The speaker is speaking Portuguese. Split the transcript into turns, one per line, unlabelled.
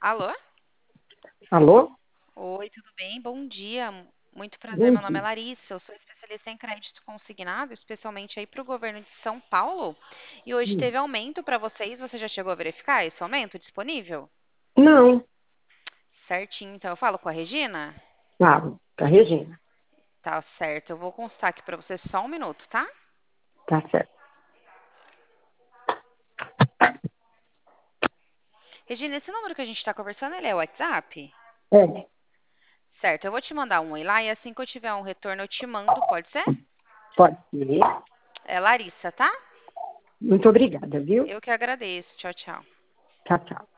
Alô?
Alô?
Oi, tudo bem? Bom dia. Muito prazer,
Bom
meu nome é
dia.
Larissa. Eu sou especialista em crédito consignado, especialmente aí para o governo de São Paulo. E hoje
Hum.
teve aumento para vocês. Você já chegou a verificar esse aumento disponível?
Não,
Certinho. Então eu falo com a Regina?
claro, tá, Regina.
Tá certo. Eu vou constar aqui para você só um minuto, tá?
Tá certo.
Regina, esse número que a gente está conversando, ele é o WhatsApp?
É,
Certo. Eu vou te mandar um oi lá e assim que eu tiver um retorno eu te mando, pode ser?
pode ser.
É Larissa, tá?
Muito obrigada, viu?
Eu que agradeço. Tchau, tchau.
Tchau, tchau.